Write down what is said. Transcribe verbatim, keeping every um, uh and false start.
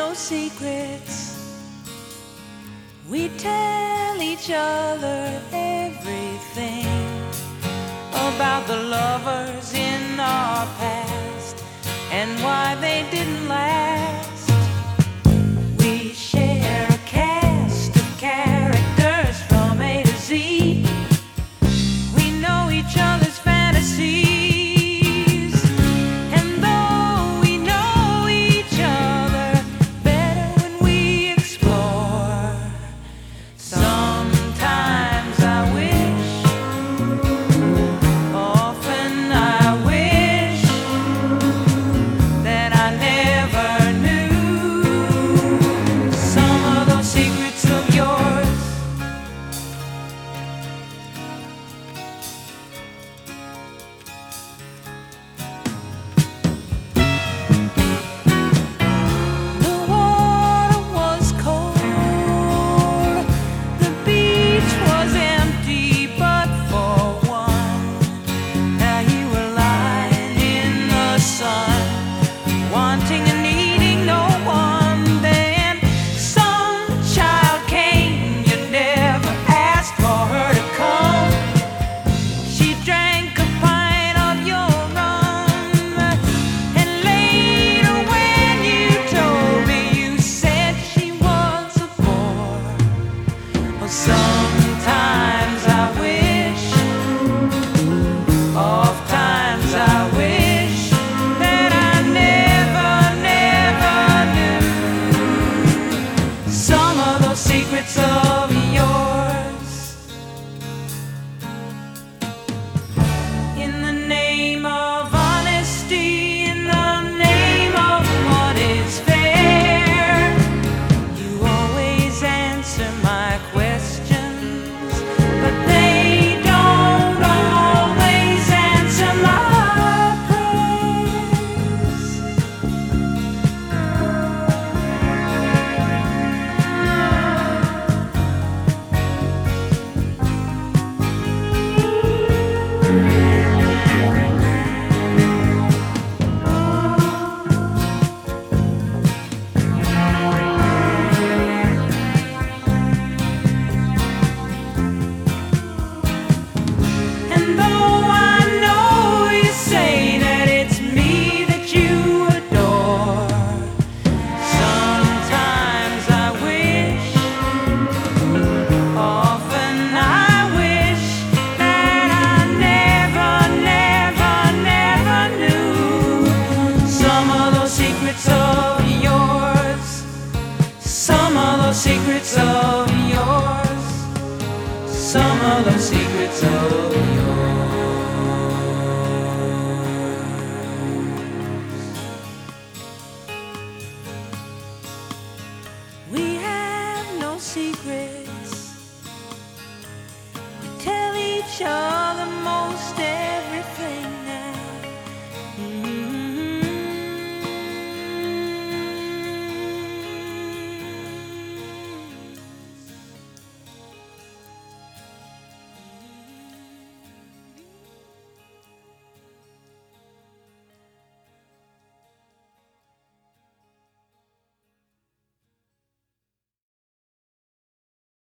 no secrets. We tell each other everything about the lovers in our past and why they didn't last. We share a cast of characters from A to Z. We know each other's fantasies. Sometimes I wish, oftentimes I wish that I never, never knew some of those secrets of yours. In the name of honesty, in the name of what is fair, you always answer my questions, but they don't always answer my prayers. And though I know you say that it's me that you adore, sometimes I wish, often I wish that I never, never, never knew some of those secrets of yours, some of those secrets of yours, some of those secrets of yours. We have no secrets. We tell each other